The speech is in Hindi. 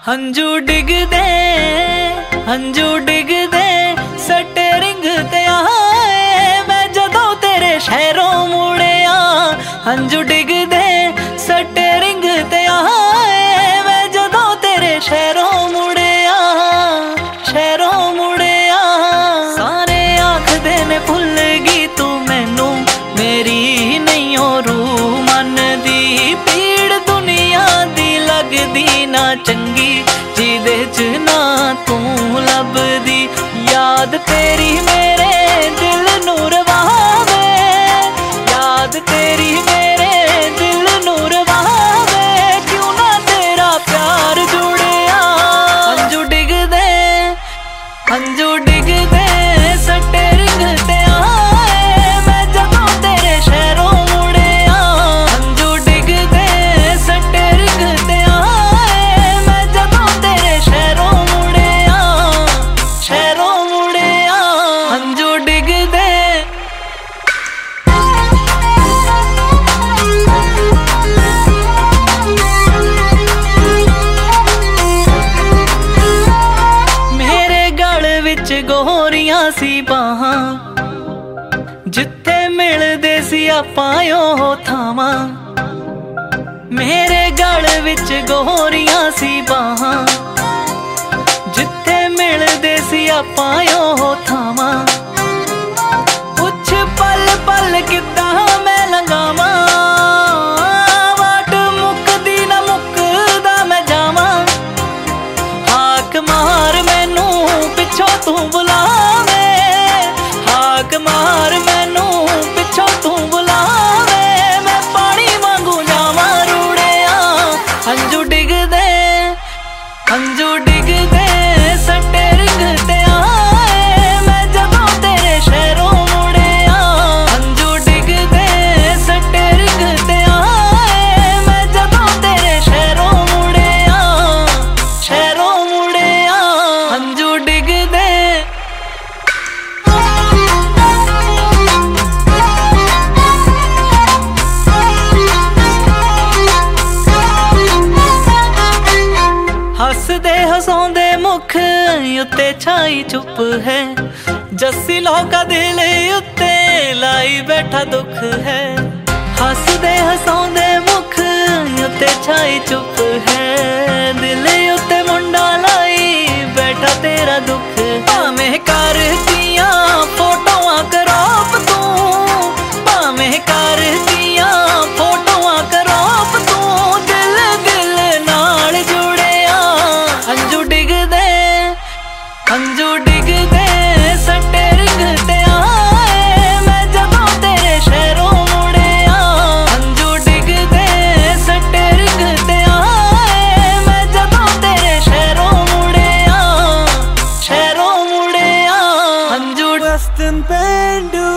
हंजू डिगदे सट्टे रिंग ते आए मैं जदों तेरे शहरों मुड़िया। हंजू डिगदे सट्टे रिंग ते आए मैं जदों तेरे शहरों मुड़िया। सारे आखदे ने भुल गई तू मैनू मेरी नहीं हो रू मन दी पीड़ दुनिया दी लगदी ना चंगी जिदे च ना तू लभदी। याद तेरी मेरे दिल नू रवावे, याद तेरी मेरे दिल नू रवावे क्यों ना तेरा प्यार जुड़िया। हंजू डिगदे सट्टे रिंग ते आए मैं जदों तेरे शहरों मुड़िया। हंजू डिगदे सट्टे रिंग ते आए मैं जदों तेरे शहरों मुड़िया। हंजू डिगदे गोरियां सी बाहां जिथे मिलदे सी आपां ओ थावां। मेरे गल विच गोरियां सी बाहां जिथे मिलदे सी आपां ओ थावां। पुछ पल पल किदां मैं लंघावां वाट मुकदी ना मुकदा मैं जावां। हाक मार मैनू पिछों तू बुलावे, हाक मार मैनू पिछों तू बुलावे मैं पानी वांगू जावां रूड़िया। हंजू डिगदे सट्टे रिंग ते आए मैं जदों तेरे शहरों मुड़िया। हंजू डिगदे सट्टे रिंग ते आए मैं जदों तेरे शहरों मुड़िया। हंजू डिगदे हसदे हसौंदे मुख उत्ते छाई चुप है जस्सी लोका दिल उत्ते लाई बैठा दुख है। हसदे हसौंदे मुख उत्ते छाई चुप है दिल उत्ते मुंडा लाई बैठा तेरा दुख। भावें कर दियां फोटोआं करॉप तू, भावें कर दियां फोटोआं करॉप तू दिल नाल जुड़िया। हंजू डिगदे सट्टे रिंग ते आए मैं जदों तेरे शहरों मुड़िया। हंजू डिगदे सट्टे रिंग ते आए मैं जदों तेरे शहरों मुड़िया। हंजू Western Bandu